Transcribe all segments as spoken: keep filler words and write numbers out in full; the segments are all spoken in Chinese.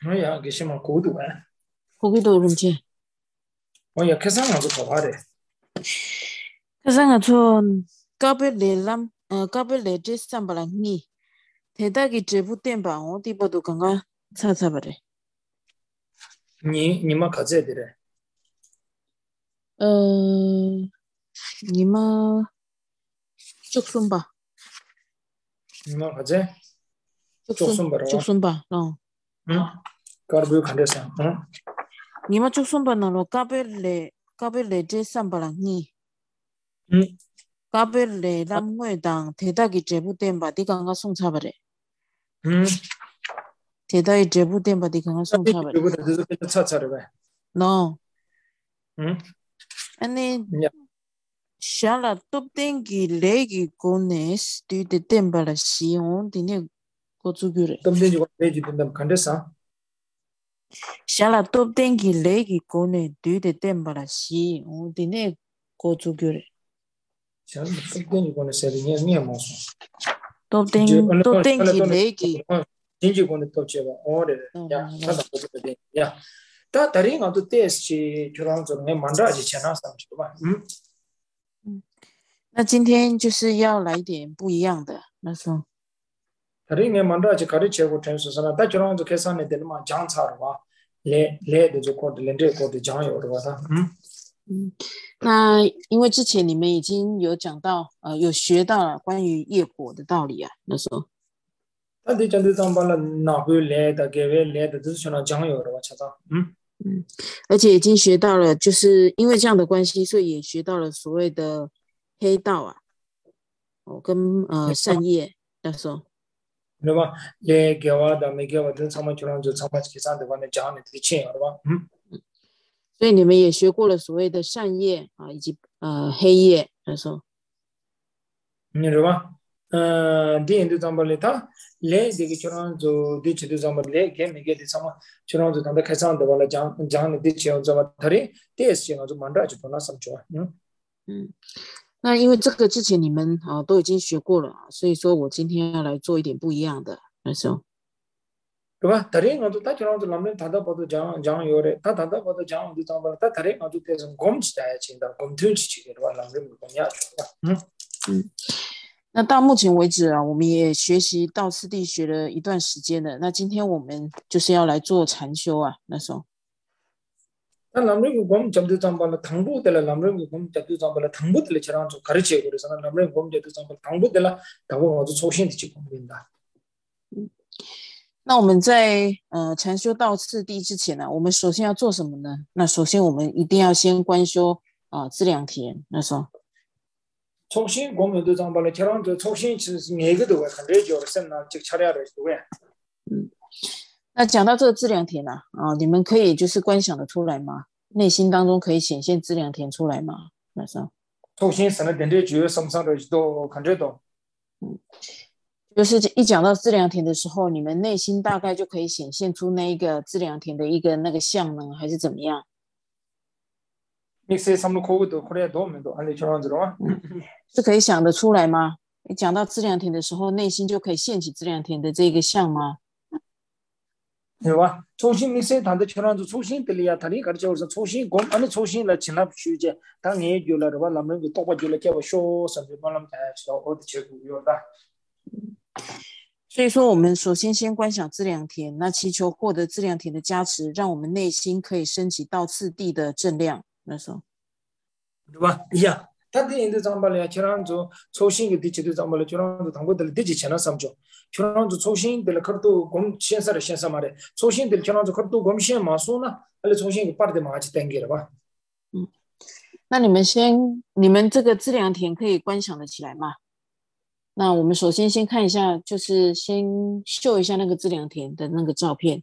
뭐야, 그게 뭐 고도야. 거기도 그런지. 뭐야, 계산하고 더 하래. 그래서 전 까벨레람 어 까벨레제 삼발랑니 대다기 제부템바 어디 봐도 건가 찾아봐래. 니, 니만 가져야 되래. 어 니마 쪽순바 니만 가져? 쪽순 조금 벌어. 쪽순바 어 응? 가르부 간대서. 응? 니마 쪽순바나로 까벨레 까벨레제 삼발랑니 응? 까벨레람 회당 대다기 제부템바 디가가 송차봐래. 응? 대다기 제부템바 디가가 송차봐래. 이거 더 차차를 봐. 너 응? 아니 야, Shala top dengi legi gones du de tembala sion dine gotsugure. 덤든 이거 내지 된다면 간대서. Shala top dengi legi gone du de tembala sion dine gotsugure. 자, 덤든 이거는 세리냐 미야 모서. Top 이제 den 어느 top 어느 dengi 돈을 legi. 진지 거는 또 제가 오래 No 야, no no. 하다 보게 돼. 야. 다 다른 것도 테스트 교랑 전에 만들어지 않아 삼십 봐. 응? 那今天就是要来点不一样的。那说 다른 게 만들어지 가르치고 텐서서나 다 교랑 저 계산에 되는 만 장차로 봐. 레 레도 저 코드 렌데 코드 장요 그러다. 응? 嗯，那因为之前你们已经有讲到，呃，有学到了关于业果的道理啊。那时候， 다들 전도 담발은 나고 레다 게베 레다 드스나 장요 그러다 찾아. 응? 嗯，而且已经学到了，就是因为这样的关系，所以也学到了所谓的黑道啊，哦，跟呃善业。那时候， 그러면 레 개와다 메개와 든 상만 교랑 저 상만 계산도 관에 장에 뒤치 그러다. 응? 所以你们也学过了所谓的善业啊，以及呃黑业。那时候， 그러면 어 디엔도 담발레타 레 되게 교랑 저 뒤치도 담발 레 게메게 디 상만 교랑 저 담다 계산도 관에 장 장에 뒤치 저 다리 테스트 저 만들어지 보나 삼죠. 응? 嗯，那因为这个之前你们啊都已经学过了啊，所以说我今天要来做一点不一样的。那时候， 그봐 다른 것도 다 저런 저 남는 다다 봐도 장 장요래 다 다다 봐도 장 어디 담발 다 다른 것도 대선 검치다야 진다 검틀치 치기로 남는 거 뭐냐. 응? 嗯，那到目前为止啊，我们也学习到次第学了一段时间了。那今天我们就是要来做禅修啊。那时候。 남는 곰 잡도 잠발 당부들 남는 곰 잡도 잠발 당부들 저런 좀 가르쳐 그래서 남는 곰 잡도 잠발 당부들 당부 아주 소신 듣지 공부된다. 那我们在呃禅修到次第之前呢、啊，我们首先要做什么呢？那首先我们一定要先观修啊、呃、资粮田。那时候， 소신 곰도 잠발 저런 저 소신 지 얘기도 왜 근데 저선 나 즉 차려를 왜. 嗯，那讲到这个资粮田啊，啊，你们可以就是观想的出来吗？内心当中可以显现资粮田出来吗？那时候， 소신 선의 된대 주요 섬상도 근데도 嗯，就是一讲到资粮田的时候，你们内心大概就可以显现出那一个资粮田的一个那个像呢，还是怎么样？ 믹스에 삼로 코고도 그래 도면도 안에 저런 들어와. 嗯，是可以想得出来吗？你讲到资粮田的时候，内心就可以现起资粮田的这个像吗？ 와 초신 믹스에 단대 저런 초신 들이야 다리 가르쳐 그래서 초신 곰 안에 초신을 진압 주제 당에 줄라로 봐 남는 거 똑바 줄라 깨고 쇼 선배 말람 다 어디 제고 요다. 所以说，我们首先先观想资粮田，那祈求获得资粮田的加持，让我们内心可以升起到次第的正量。那时候， 와 야 다들 인도 잠발이야 저런 저 초신이 뒤치도 잠발에 저런 당고들 뒤치 채나 삼죠. 저런 저 초신들 그것도 곰 신사를 신사 말에 초신들 저런 저 그것도 곰 신 마소나 알레 초신이 빠르게 마치 땡기라 봐. 嗯，那你们先，你们这个资粮田可以观想得起来吗？那我们首先先看一下，就是先秀一下那个资粮田的那个照片。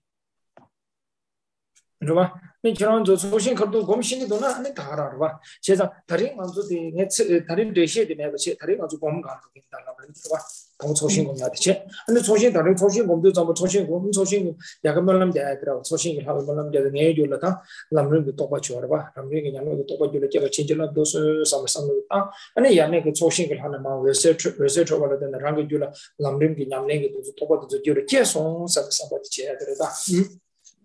그러봐. 네 저런 저 소신 그것도 곰신이도 나 안에 다 알아 봐. 제가 다른 가지고도 내 다른 대시에 내가 제 다른 가지고 곰 가는 거 있다라 그러더라. 동 소신 곰 나듯이. 근데 소신 다른 소신 곰도 좀 소신 곰 소신 약간 말람 돼더라. 소신을 하고 말람 돼도 내 줄라다. 남는 또 받쳐 봐. 남는 그냥 또 받쳐 제가 진짜로 도스 삼삼다. 아니 야네 그 소신을 하는 마 리서치 리서치 원래 되는 랑게 줄라 남는 그냥 내게 또 받쳐 줄을 계속 삼삼 받쳐 해야 되다.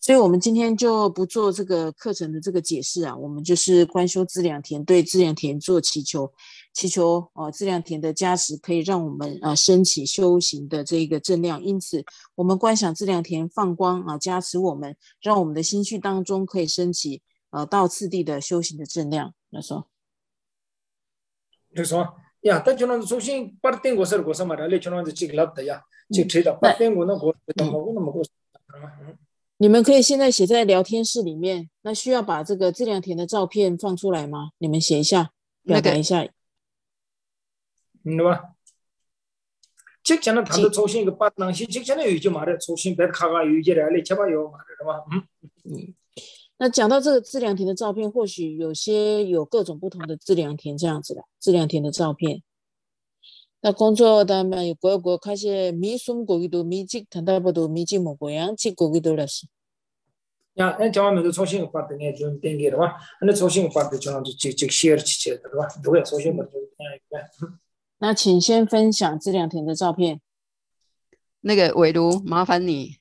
所以我们今天就不做这个课程的这个解释啊，我们就是观修资粮田，对资粮田做祈求，祈求呃资粮田的加持，可以让我们呃升起修行的这个正量。因此，我们观想资粮田放光啊，加持我们，让我们的心绪当中可以升起呃到次第的修行的正量。那说， 就说呀，但就那重新把定过事过什么的，那就那这个老的呀，就嗯， 知道把那定过那过怎嗯。 么那么过，嗯， 你们可以现在写在聊天室里面，那需要把这个质量田的照片放出来吗？你们写一下，表那个达一下。 对吧？직전에단도 请， 重新个把那些직전에有句嘛的，重新别卡个有句来了，七八有嘛的，是吧？嗯， 嗯，那讲到这个质量田的照片，或许有些有各种不同的质量田这样子的质量田的照片。那工作다음에 고고开始미숨고기도 미직 단다보도 미직 먹고양직 고기도了是。 呀，那讲完没有重新个把的呢，就定给了吧？那重新个把的就那就就就 share 起去的，是吧？都要重新把就哎， 那请先分享质量田的照片。 那个伟如，麻烦你。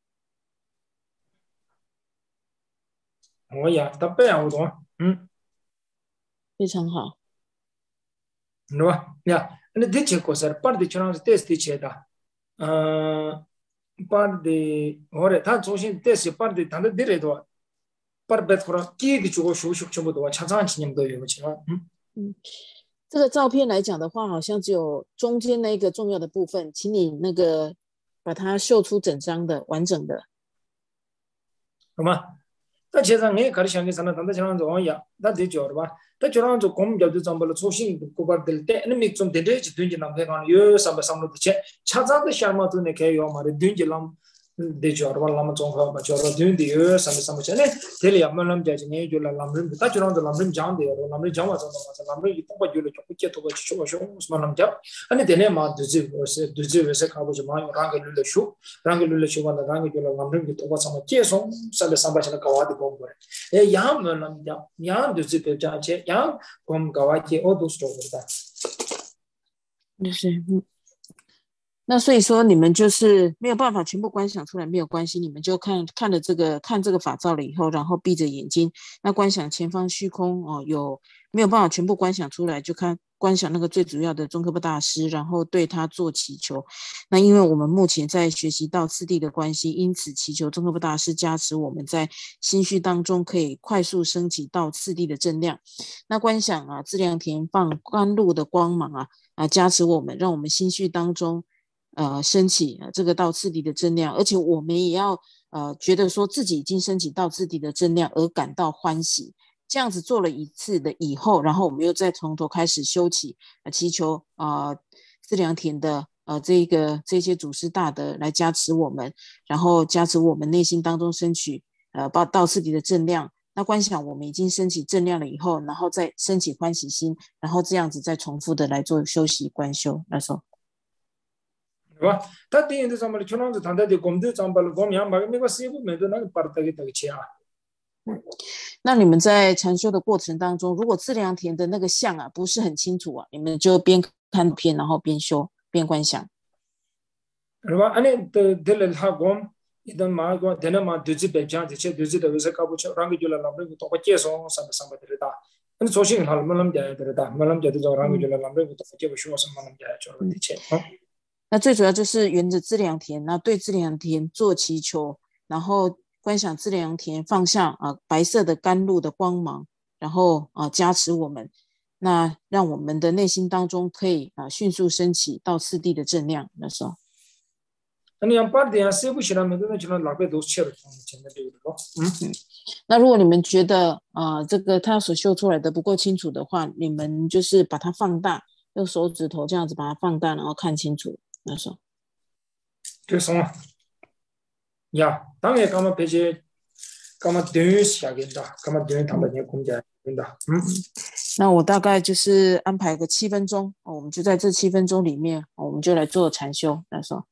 我呀，他不让我懂，嗯， 非常好。 是吧？呀，那的确过事，把的就那是 test 的切的，嗯。把的，我的他重新但是把的他的第二段，把的别个了，第一个就我修修全部都常常几年都有，是吧？嗯嗯，这个照片来讲的话，好像只有中间那一个重要的部分，请你那个把它秀出整张的完整的。 好吗？那其实我搞的想的是呢，他的像这样呀，那得叫的吧？他就让这公交的怎么了？重新过把的，但那没从对对去对进那边讲，有什么什么的钱，常常的想嘛，都那开要嘛的对进那。de jor wal lam jong ha ba jor de de yo sam sam chane tele ya malam ja ne jo la lam rim ta jor de lam rim jang de ro lam rim jang wa jong ma lam rim yi pa jo le ko ke to ba chu ba shu ma lam ja ane de ne ma de ji se de ji se ka bo ma yo rang ge le shu rang ge le shu wa la rang ge jo la lam rim to ba sam je song sa le sam ba chana ka wa de bo bo e ya ma lam ja ya de ji de ja che ya kom ka wa che o do sto da 就是，嗯，那所以说你们就是没有办法全部观想出来，没有关系，你们就看看了这个看这个法照了以后，然后闭着眼睛，那观想前方虚空哦，有没有办法全部观想出来，就看观想那个最主要的宗喀巴大师，然后对他做祈求。那因为我们目前在学习到次第的关系，因此祈求宗喀巴大师加持我们在心绪当中可以快速升起到次第的正量。那观想啊，质量田放甘露的光芒啊啊，加持我们，让我们心绪当中。呃，升起呃这个到次第的正量，而且我们也要呃觉得说自己已经升起到次第的正量而感到欢喜。这样子做了一次的以后，然后我们又再从头开始修起，呃，祈求啊资粮田的呃这个这些祖师大德来加持我们，然后加持我们内心当中升起呃到到次第的正量。那观想我们已经升起正量了以后，然后再升起欢喜心，然后这样子再重复的来做修习观修。那时候。 是吧？他第一的怎么了？就那是他的的工作怎么了？我们嘛，没个师傅没得那个把他给得钱啊。 那你们在禅修的过程当中，如果资粮田的那个像啊不是很清楚啊，你们就边看片，然后边修边观想。 是吧？安尼的的了他讲，一旦嘛讲，的那嘛对治别讲，的确对治的为啥搞不清？让个就来让那个多个介绍什么什么的哒。那重新他们那么讲的哒，那么讲的就让个就来让那个多个介绍什么那么讲就的钱啊。 那最主要就是沿着资粮田，那对资粮田做祈求，然后观想资粮田放下啊白色的甘露的光芒，然后啊加持我们，那让我们的内心当中可以啊迅速升起到次第的正量。那时候， 那样把的呀，师傅写了没得那就那老百都切了，现在这个咯，嗯。 那如果你们觉得呃这个他所秀出来的不够清楚的话，你们就是把它放大，用手指头这样子把它放大，然后看清楚。那时候， 就什么呀？当然，干嘛别些，干嘛等于下给的，干嘛等于他们那空间给的，嗯。 那我大概就是安排个七分钟，我们就在这七分钟里面，我们就来做禅修。那时候。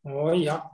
哦呀，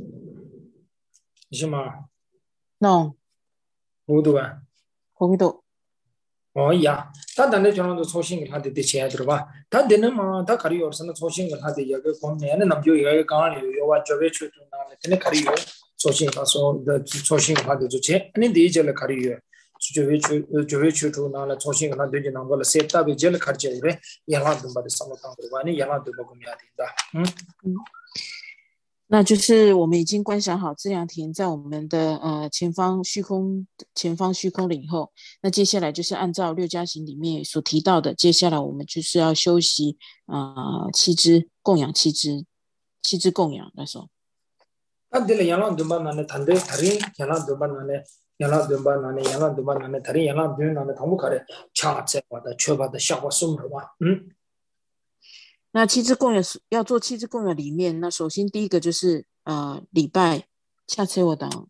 是吗？ no 糊涂吧？ 거기도 어, 야, 다 단내 전화도 소신을 하대 대체해 들어봐. 다 되는 뭐, 다 가리요. 선은 소신을 하대 여기 보면은 남جو 여기 강을 요와 저게 추도 나네. 근데 가리요. 소신 가서 그 소신을 하대 주체. 아니 디젤 가리요. 저게 추 저게 추도 나라 소신을 하대 되는 걸 세타비 젤 가르쳐래. 야만 좀 받을 상황 그러고 아니 야만 좀 먹으면 된다. 응? 嗯。那就是我们已经观想好这两田在我们的呃前方虚空前方虚空了以后，那接下来就是按照六加行里面所提到的，接下来我们就是要修习啊、呃、七支供养七支七支供养那时候。 안들 야란 좀 받나네. 단대 다리 야란 좀 받나네. 야란 좀 받나네. 야란 좀 받나네. 다리 야란 좀 받나네. 당부 가래. 차체 받다 쳐 받다 샤고 숨을 봐. 응? 那七支供养要做七支供养里面，那首先第一个就是呃礼拜下车我党，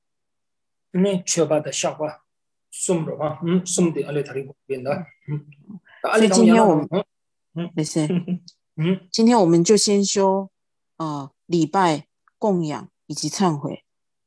네, 쳐 받다 샤고 숨을 봐. 응? 숨대 알레 다리 보인다. 응? 所 알레 以 당부 今天 야란 我 좀 们 응? 응? 没事， 응? 今天我们就先修呃礼拜供养以及忏悔。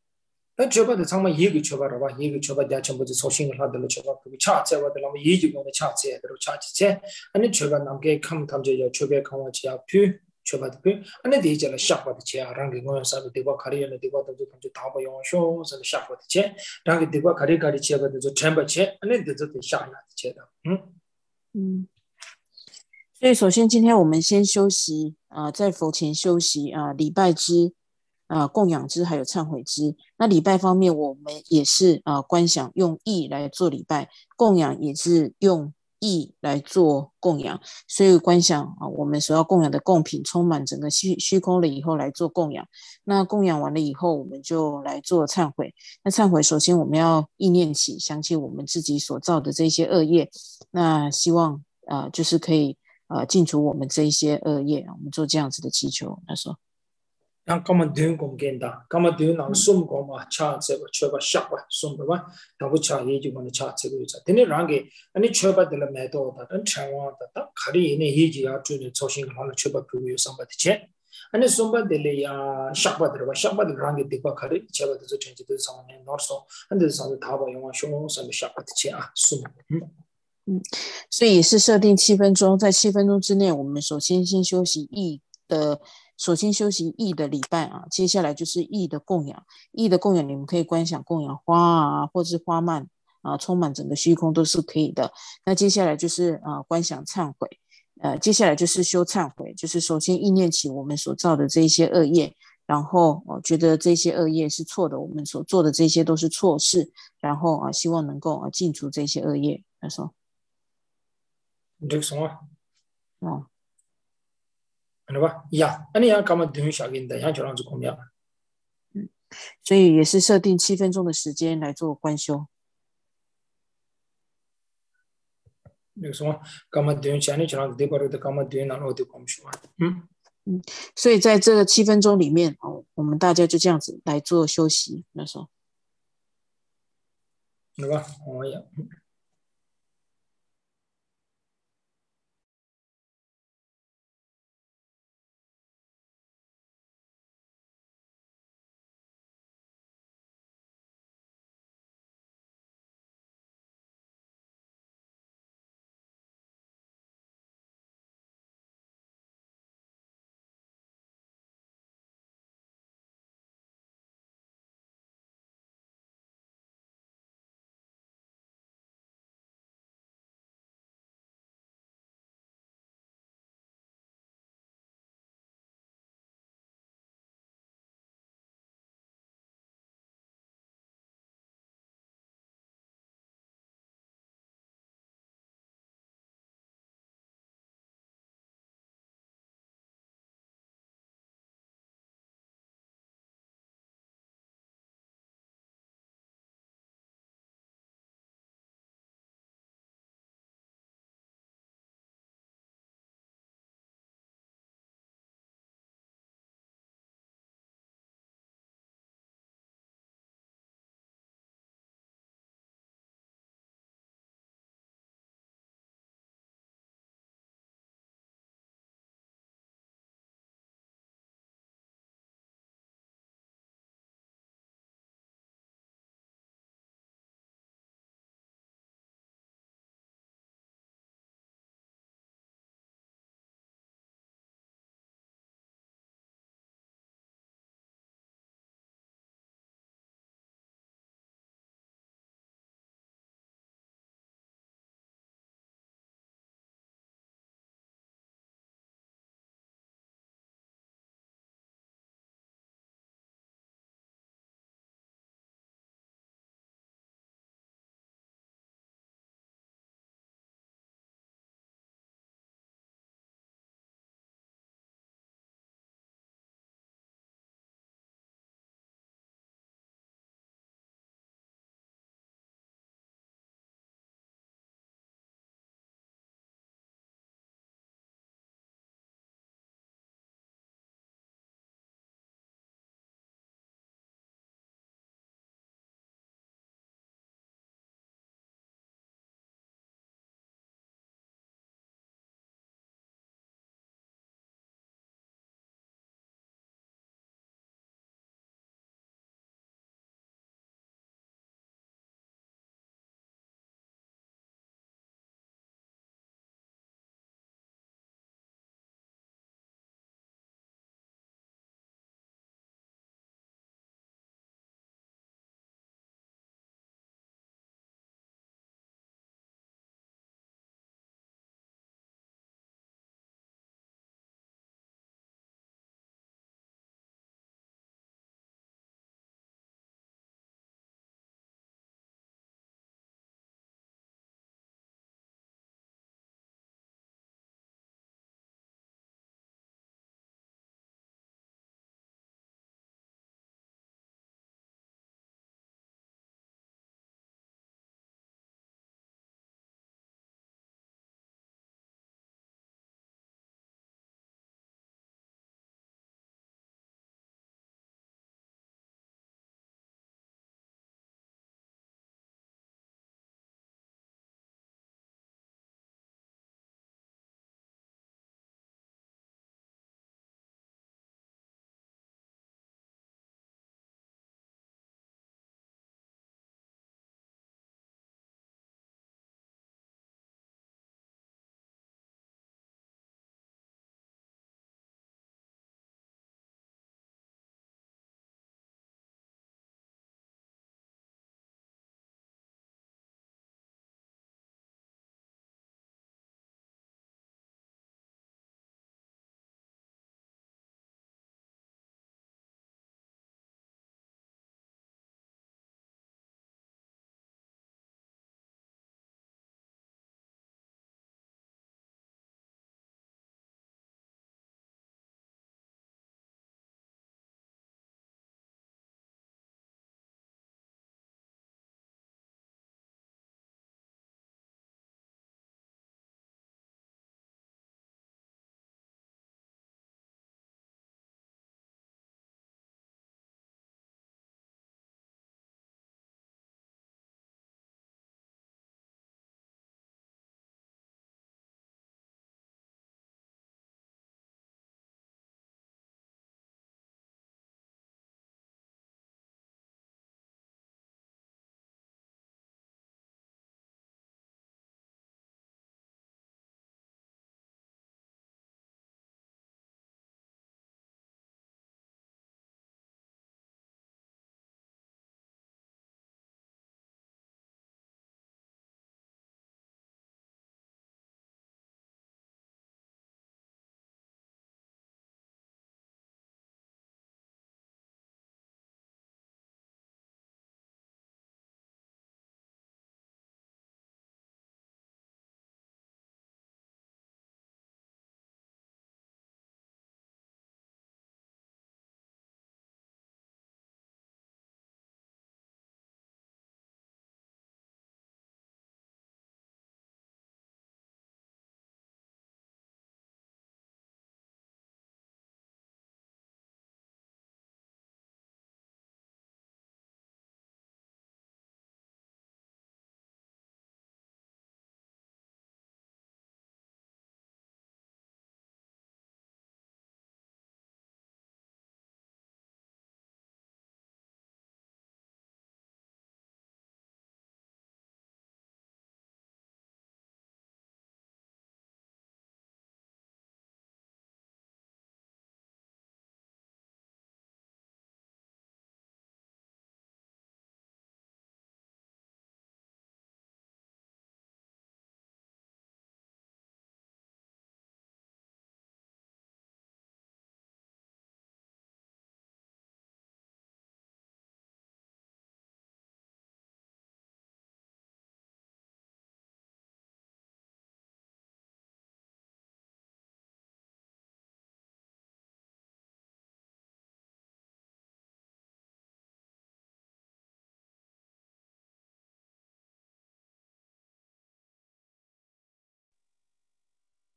나 쳐받다 정말 얘기 쳐봐라 봐. 얘기 쳐봐야 전부 소신을 하들로 쳐봐. 그 차체 받으려면 얘기 거는 차체 대로 차체. 아니 쳐봐 남게 감 탐제야 쳐배 강화지야 퓨 쳐봐도 그 아니 대절을 샤받도 제 랑게 거는 사도 되고 가리는 되고 또 좀 다보 용쇼 서 샤받도 제 랑게 되고 가리 가리 쳐봐도 저 템버 제 아니 되도 샤야 제다. 응? 嗯，所以首先今天我们先休息啊、呃在佛前休息啊、呃礼拜之啊、呃供养之还有忏悔之。那礼拜方面，我们也是啊、呃观想用意来做礼拜，供养也是用意来做供养。所以观想啊、呃我们所要供养的供品充满整个虚虚空了以后来做供养。那供养完了以后，我们就来做忏悔。那忏悔首先我们要意念起，想起我们自己所造的这些恶业。那希望啊、呃就是可以。呃，尽除我们这一些恶业，我们做这样子的祈求。他说， 잠깐만 뒤는 공개한다. 가만 뒤는 안 숨고 막 차세고 쳐봐 샤고 숨고 봐. 다부 차 예지고는 차세고 있어. 되네 랑게 아니 쳐봐들 매도다. 단 차와다. 가리 이네 예지야 주는 조신 하는 쳐봐 그거 상받지. 아니 숨바들이야 샤바들 봐. 샤바들 랑게 되고 가리 쳐봐도 저 전지도 상에 넣어서 한데 상에 다봐 영화 쇼 상에 샤바지 아 숨. 嗯，所以也是设定七分钟，在七分钟之内，我们首先先休息意的，首先休息意的礼拜啊，接下来就是意的供养，意的供养，你们可以观想供养花啊，或是花蔓啊，充满整个虚空都是可以的。那接下来就是啊，观想忏悔，呃，接下来就是修忏悔，就是首先意念起我们所造的这一些恶业，然后哦、呃觉得这些恶业是错的，我们所做的这些都是错事，然后啊，希望能够啊尽除这些恶业。他说。 这个什么？ 哦， 아니 봐. 야. 아니 야 가만 뒤는 샤긴다. 야 저랑 좀 공략. 嗯，所以也是设定七分钟的时间来做观修。 这个什么？가만 뒤는 샤니 저랑 되버려도 가만 뒤는 안 어디 공쇼. 음? 嗯，所以在这个七分钟里面，哦，我们大家就这样子来做休息。那时候。 아니 봐. 어 야.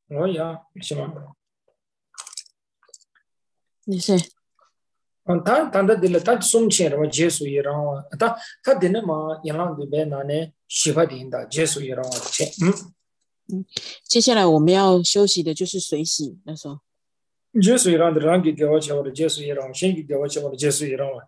我呀，是吗？ 你是嗯，他他的的了，他送钱了嘛，结束也让我，他他的那嘛，银行里边拿呢，十块钱的结束也让我钱，嗯， 嗯，接下来我们要休息的就是水洗，那时候， 结束也让的让给给我钱，我的结束也让我，先给给我钱，我的结束也让我，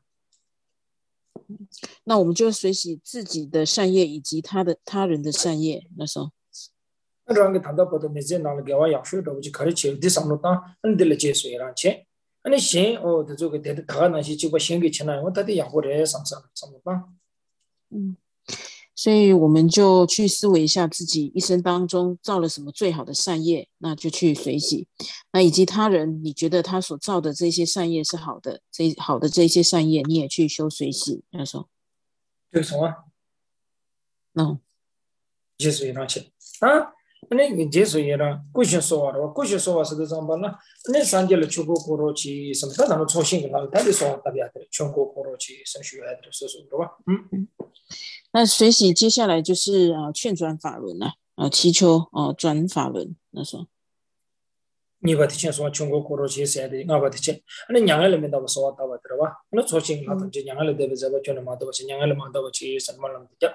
那我们就水洗自己的善业以及他的他人的善业，那时候， 那让给谈到不多没钱拿了给我养水的，我就开始钱，第三路当，嗯的了结束也让钱，那你先哦，他这个他的他那些就把先给钱了，我他的养活的上上上路当， 嗯。所以我们就去思维一下自己一生当中造了什么最好的善业，那就去随喜。那以及他人，你觉得他所造的这些善业是好的，这好的这些善业，你也去修随喜。那时候， 这个什么嗯， 结束也让钱啊？那你结束也让过去说话的话，过去说话是这上班了，那三节了全国过路去什么？他咱们重新给他，他的说话特别的，全国过路去升学的，说说是吧？嗯。 那随喜接下来就是啊、呃劝转法轮啊，啊、祈求啊、呃转法轮。那时候， 你把提前说全国过路去谁的？我把提前，那两个人面到说到吧，对吧？那重新那等就两个人对不对？就那么多，两个人嘛都去什么了？呀，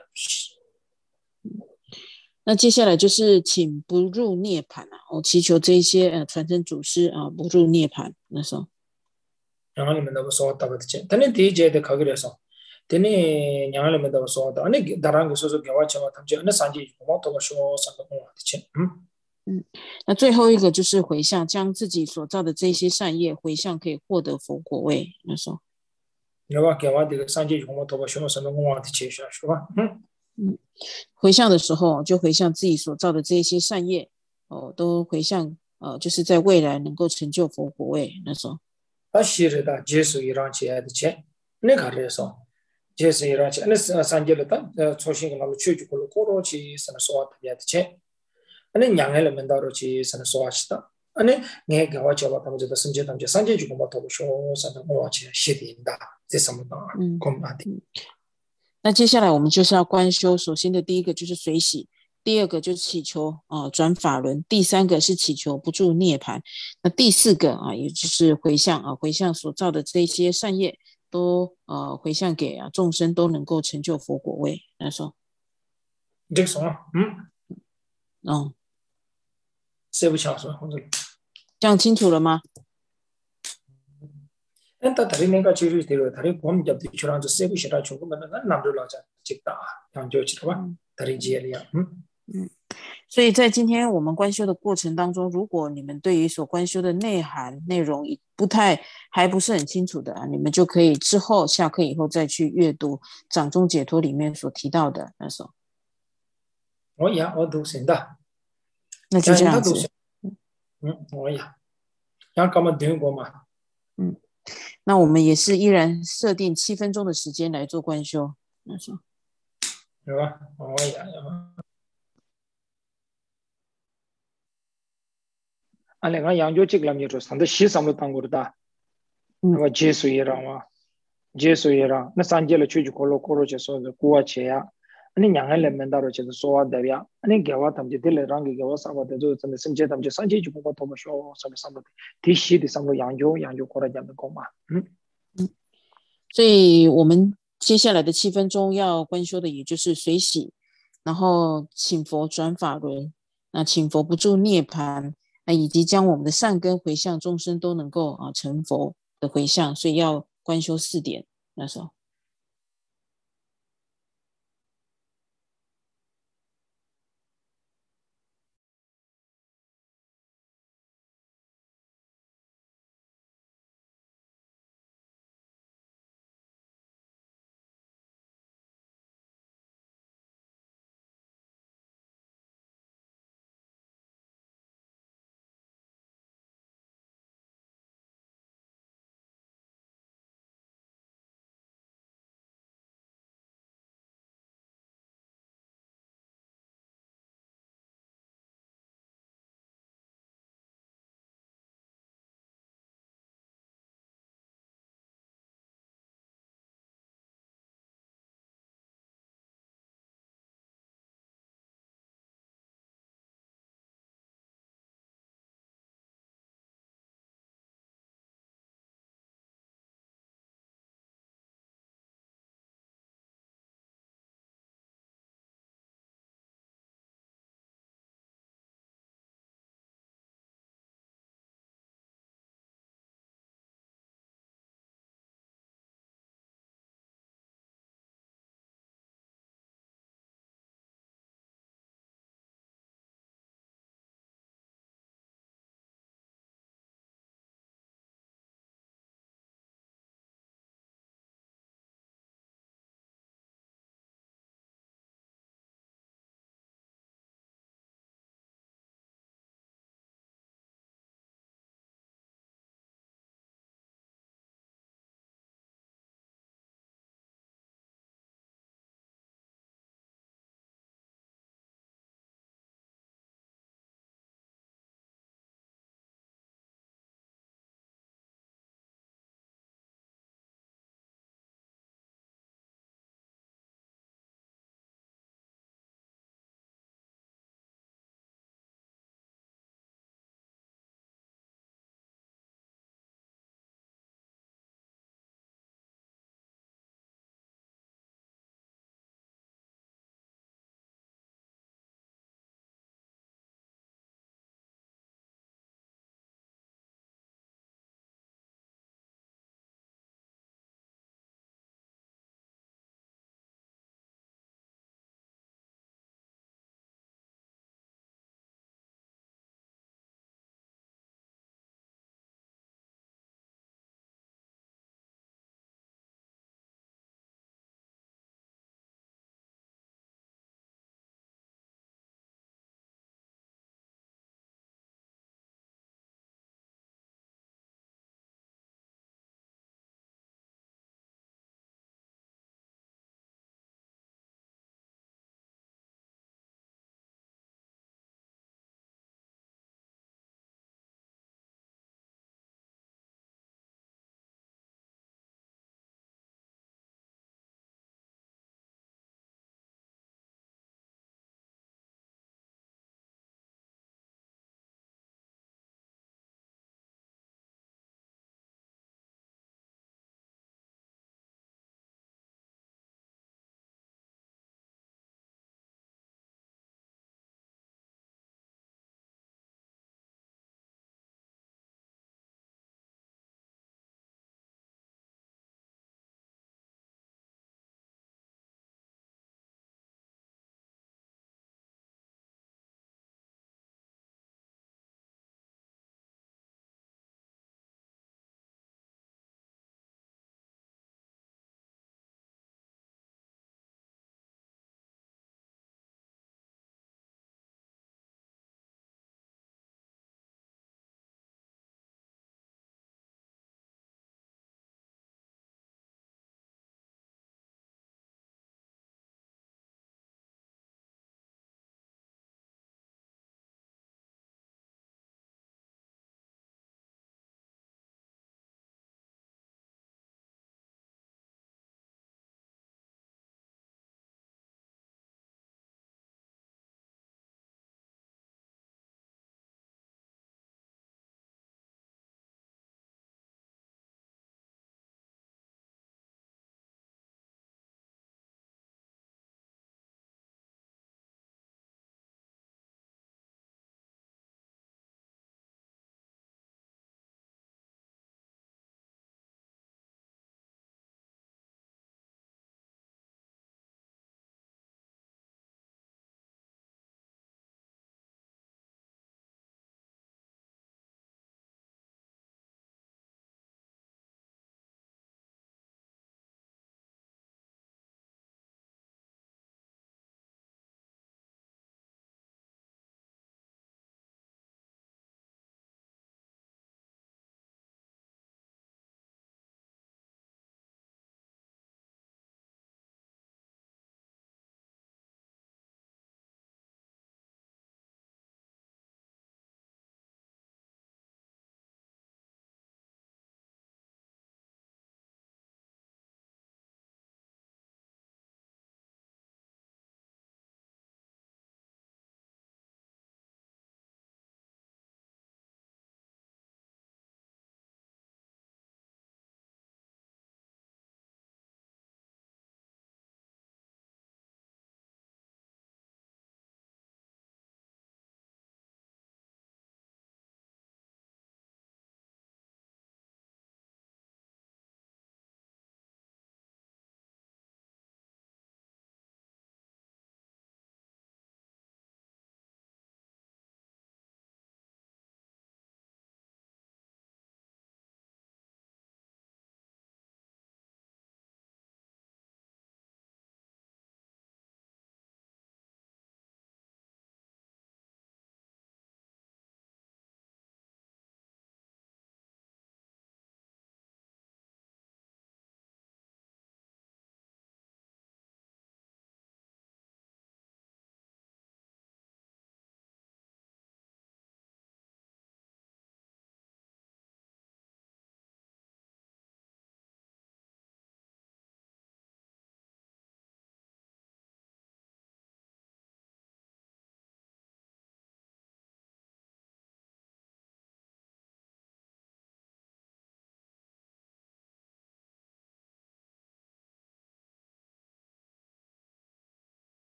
那接下来就是请不入涅槃啊，我、哦、祈求这一些呃传承祖师啊不入涅槃。那时候。 两个人面都说到吧提前，但你第一节的考虑来说。等你两个人面都说到，你当然个说说给我讲话，他们就那三节我都说三个我提前，嗯。 嗯，那最后一个就是回向，将自己所造的这些善业回向，可以获得佛果位。那时候， 你话给我这个三节我都说三个我提前是吧？嗯。 嗯，回向的时候就回向自己所造的这些善业，哦，都回向，呃，就是在未来能够成就佛果位。那时候， 他昔日的结束一让钱的钱，你看这说，结束一让钱，那是三节了，他呃重新跟他们去就过了过了去，是那说特别的钱，那两个人们到了去是那说话去的，那你给我叫我他们就到升级他们就三节就跟我投说，是那我去写的的，这什么的啊， 嗯公安的。 嗯，那接下来我们就是要观修，首先的第一个就是随喜，第二个就是祈求啊、呃、转法轮，第三个是祈求不住涅槃，那第四个啊，也就是回向啊，回向所造的这些善业都呃回向给啊众生都能够成就佛果位。那说， 这个什么，嗯， 嗯， 谁不想说或者， 这样清楚了吗？ 但他他的那个就是这个，他的我们叫的去让这谁不晓得全部们那南州老家这个大，然后就知道吧， 嗯他的接力啊，嗯。 嗯。所以在今天我们观修的过程当中，如果你们对于所观修的内涵内容不太还不是很清楚的啊，你们就可以之后下课以后再去阅读掌中解脱里面所提到的那首。 我呀，我读行的， 那就相这样子， 信他读行，嗯，我呀，让他们听过嘛， 嗯，那我们也是依然设定七分钟的时间来做观修。那首， 是吧？我呀，啊，两个羊就这个了，没有上的西上面当过的大，那嗯么结束也让嘛，结束也让，那三节了去就过了过了就说是过节呀，你两个人们到了就是说话代表，你给我他们就得了，让给给我上过的就真的升级他们就三节就跟我他们说什么什么的，第西的上面羊就羊就过来讲的讲嘛，嗯。 嗯，所以我们接下来的七分钟要观修的也就是随喜，然后请佛转法轮，那请佛不住涅槃，那以及将我们的善根回向众生都能够啊成佛的回向，所以要观修四点。那时候。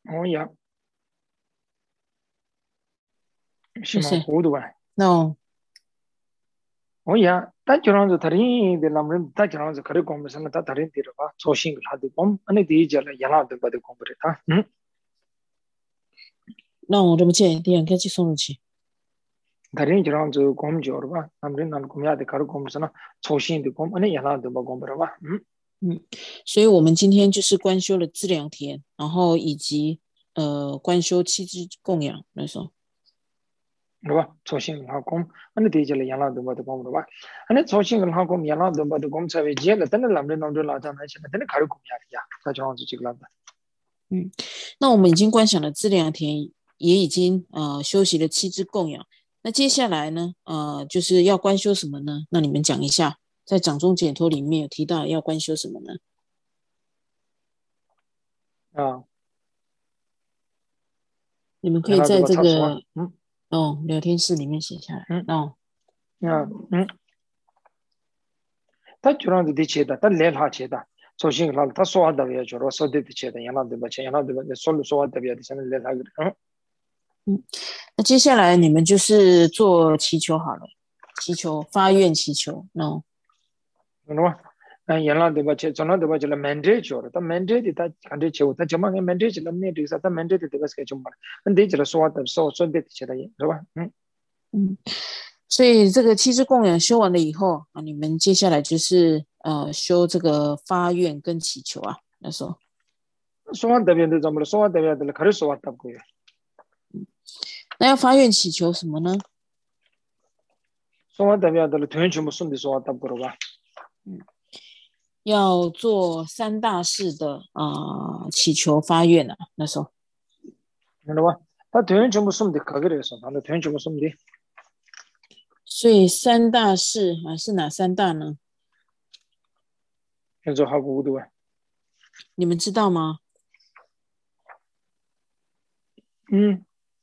哦呀，是吗？ 是不是？ 糊涂啊！ 那哦呀，但就让这他人的男人，但就让这可以讲不上了，他他人的了吧？操心个他的讲，那第一节了，养老的不得讲不得他，嗯， 那我这么建议，第二个去送入去。 他人就让这讲就了吧？男人男公家的可以讲不上了，操心的讲，那养老的不讲不得吧？嗯。 嗯，所以我们今天就是观修了资粮田，然后以及呃观修七支供养那时候。 对吧？操心老公，那第一节了养老的不得讲不得吧？那操心老公养老的不得讲，才为节了，等那男人当中老张那些，等那可以讲呀的呀，他就让这几个老的。 嗯，那我们已经观想了资粮田，也已经呃修习了七支供养。那接下来呢，呃，就是要观修什么呢？那你们讲一下，在掌中解脱里面有提到要观修什么呢？ 啊， 你们可以养老的不在这个差错啊，嗯哦聊天室里面写下来。 嗯哦， 啊嗯，他就让这的切的，他来他切的，操心老他说话特别就说说的切的，养老的不切，养老的不说了说话特别的，现在来他个嗯。 嗯，那接下来你们就是做祈求好了，祈求发愿祈求，那懂吗？嗯，养老对吧？切，从那对吧？就来 mandate 了，他 mandate 他看这切，他怎么个 mandate 了？没对啥，他 mandate 对吧？是个什么？那对起来说话的说说的切的，是吧？嗯。 嗯，所以这个七支供养修完了以后啊，你们接下来就是呃修这个发愿跟祈求啊，那时候说话特别的怎么了？说话特别的了，可是说话特别的。 那要发愿祈求什么呢？ 说话特别的了，全全部送的说话特别了吧？ 嗯，要做三大事的啊、呃祈求发愿啊，那时候。 知道吧？他全全部送的可个的说，他的全全部送的。 所以三大事啊是哪三大呢？ 现在好糊涂啊！ 你们知道吗？ 嗯，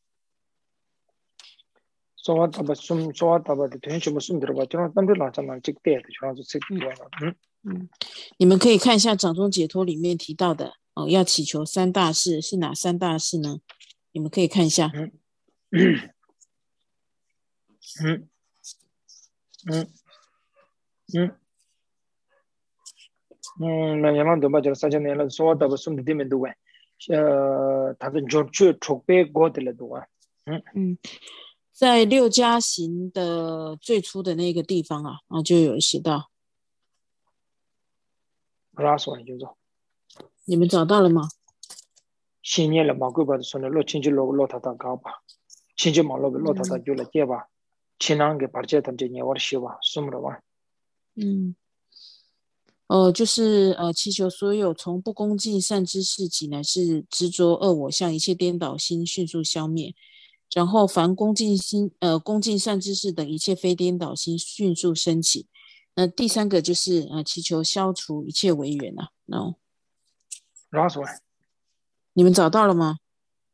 说话特别送，说话特别的全全部送的了吧？就让咱们老张那这个点的，就让这这个点了。嗯。 嗯，你们可以看一下掌中解脱里面提到的哦，要祈求三大事是哪三大事呢？你们可以看一下。 嗯嗯嗯嗯嗯嗯，那养老对吧？就是三千年了，说话特别送的地面多哎，呃，他的就去储备过的了多啊。嗯， 嗯，在六加行的最初的那个地方啊，啊就有写到， 拉说的就是。 你们找到了吗？ 新年了嘛，贵把的说呢，老亲戚老老太太搞吧，亲戚嘛老老太太就来接吧，亲人给把这他们这年我的修吧，送不了吧？ 嗯，呃，就是呃，祈求所有从不恭敬善知识起，乃是执着恶我相一切颠倒心迅速消灭，然后凡恭敬心，呃，恭敬善知识等一切非颠倒心迅速升起。那第三个就是呃，祈求消除一切违缘啊。那拉说， 你们找到了吗？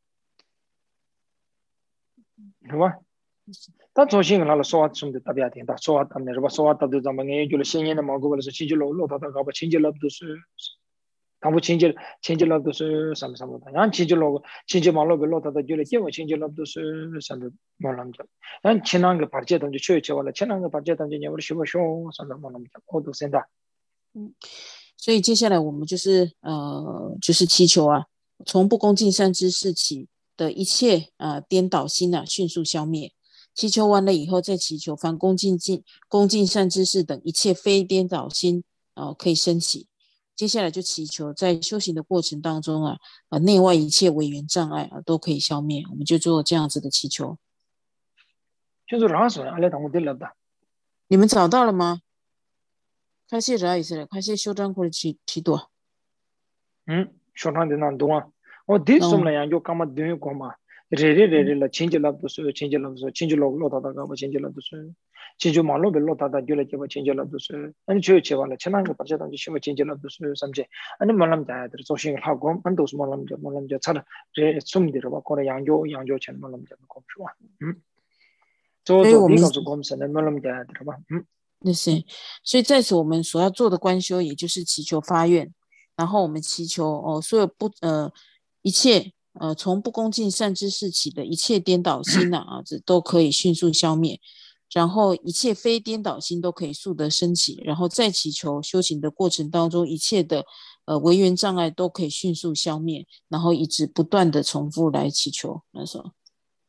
是吧？他重新拿了说话送的特别听，他说话他们是吧？说话他都咱们研究了新年的嘛，过来是亲戚老老太太搞吧，亲戚老都是。他们亲戚亲戚老都是什么什么的，然后亲戚老亲戚嘛老个老太太就来接我，亲戚老都是什么嘛那么讲，然后前两个把这东西去去完了，前两个把这东西你我学不学什么嘛那么讲，我都现在。 嗯，所以接下来我们就是呃，就是祈求啊，从不恭敬善知识起的一切啊、呃、颠倒心啊，迅速消灭。祈求完了以后，再祈求凡恭敬敬恭敬善知识等一切非颠倒心啊、呃、可以升起。接下来就祈求在修行的过程当中啊，呃内外一切违缘障碍啊都可以消灭。我们就做这样子的祈求。 就是让说，阿拉同我对了的。 你们找到了吗？开始啥意思了？开始修章过的祈祈祷。 嗯，说唱的那多啊，我第什么了呀？就干嘛等于干嘛？热热热热了，亲戚老都是，亲戚老都是，亲戚老老大大搞吧，亲戚老都是，亲戚马路边老大大就来接吧，亲戚老都是，俺去去完了，前两个把这东西什么亲戚老都是什么些，俺马路家的，做生意好过，俺都是马路家，马路家差了，这送的了吧，过来养猪养猪钱马路家的公是吧？嗯，做做地告诉公司的马路家的是吧？嗯， 那是，所以在此我们所要做的观修，也就是祈求发愿，然后我们祈求哦，所有不呃一切呃，从不恭敬善知识起的一切颠倒心呐啊，这都可以迅速消灭。然后一切非颠倒心都可以速得升起，然后在祈求修行的过程当中，一切的呃违缘障碍都可以迅速消灭，然后一直不断的重复来祈求。那时候，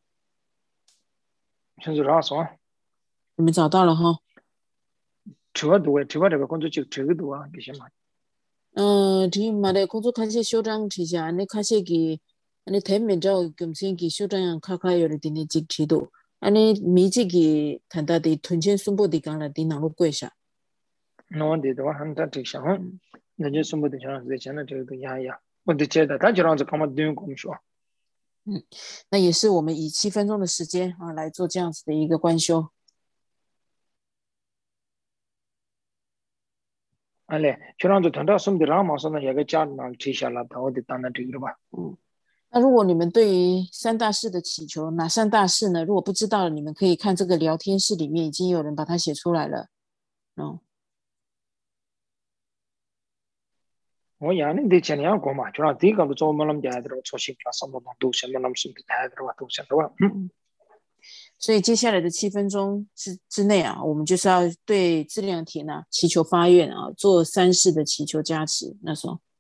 现在啥说？ 你们找到了哈？ 这个多，这个这个工作就这个多啊，这些嘛。 嗯，지금말에공족한시쇼장치자안에카시기안에대면적금생기쇼장카카요를디네직치도 아니 미지기 단다디 튼첸 숨보디 강라디 나로 꿰샤. 노데 도 한다 tik상. 나제 숨보디 저랑 제 전에 저도 야야. 근데 제가 다 저랑 저 가만 되는 거 없어. 嗯，那也是我们以七分钟的时间啊来做这样子的一个观修。 알레 저랑 저 단다 숨디 라마서는 얘가 짜나 티샤라 다 어디 단다 되기로 봐. 嗯，那如果你们对于三大事的祈求，哪三大事呢？如果不知道，你们可以看这个聊天室里面已经有人把它写出来了。哦， 어 야는 데 전이야 고마. 저랑 뒤가 저 말람 자들어 초식 클래스만 도시 말람 숨디 자들어 와 도시 와. 所以接下来的七分钟之之内啊，我们就是要对质量田啊祈求发愿啊，做三世的祈求加持。那时候。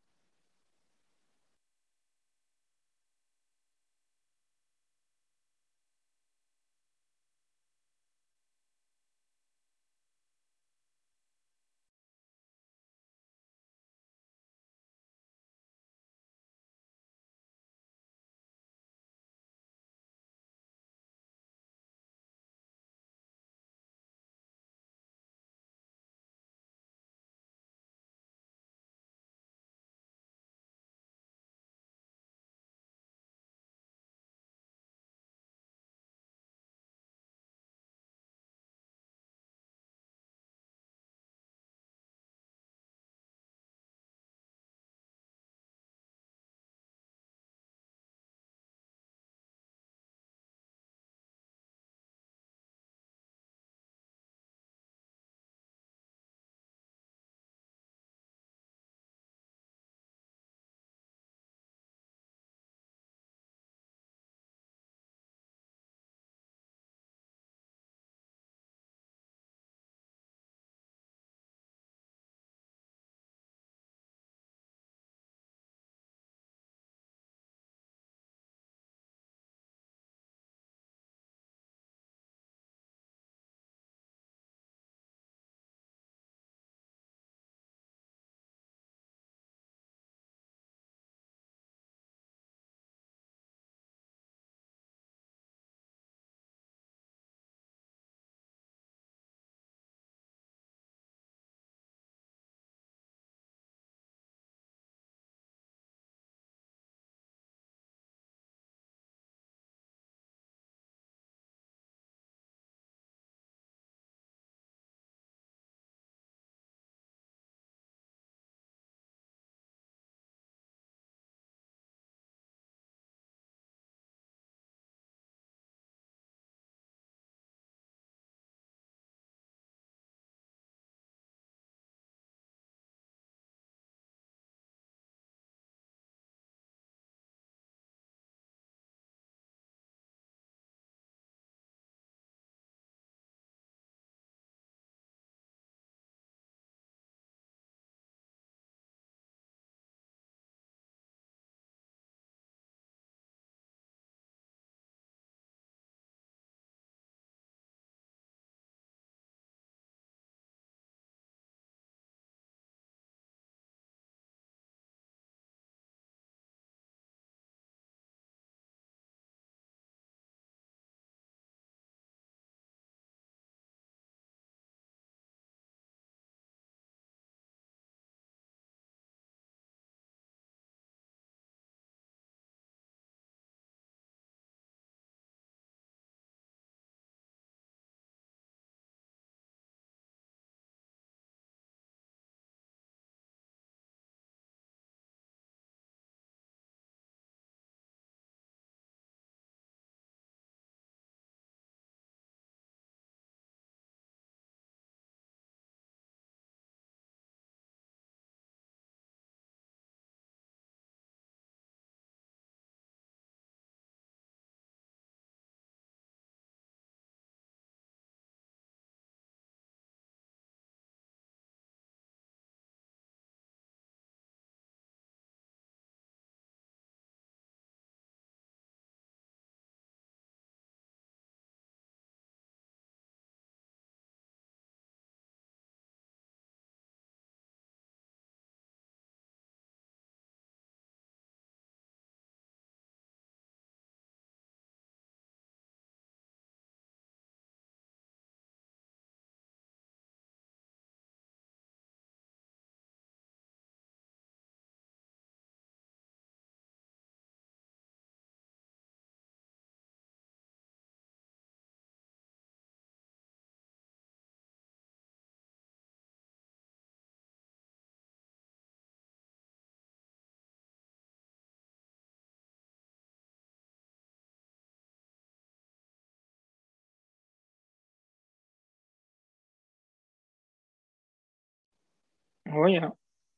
哦呀，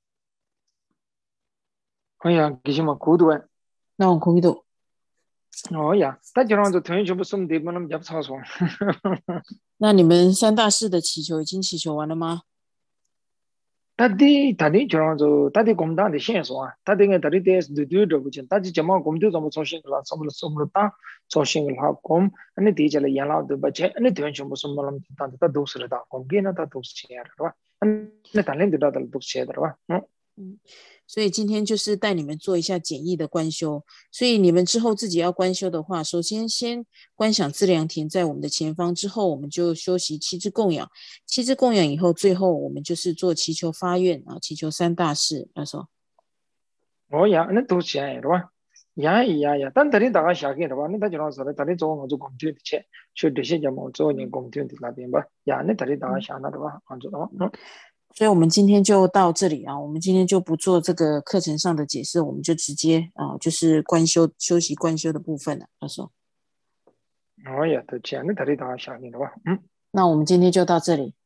哦呀，其实嘛，孤独啊， 那我空度。 哦呀，大家让就同学不送的，不能比较操爽。 那你们三大寺的祈求已经祈求完了吗？ 他的他的就让就他的工党的线索啊，他的个他的的是对对着不行，他就怎么工作怎么重新了，什么什么党重新了工，那地下来养老的不切，那同学全部什么了，他他都是了打工，给那他都是钱是吧？那他领导他都是钱是吧？嗯。 嗯，所以今天就是带你们做一下简易的观修，所以你们之后自己要观修的话，首先先观想资粮田在我们的前方，之后我们就修习七支供养，七支供养以后，最后我们就是做祈求发愿啊，祈求三大事，那时候。 哦呀，那都是钱是吧？呀呀呀，但他的大家下给的话，那他就让说的，他的做我做工具的钱，去这些叫么做人工具的那边吧，呀，那他的大家下那的话，按照的话，嗯。 所以我们今天就到这里啊，我们今天就不做这个课程上的解释，我们就直接啊，就是观修修习观修的部分了。他说， 哦呀，都钱，那他的大家下给的话，嗯。 那我们今天就到这里。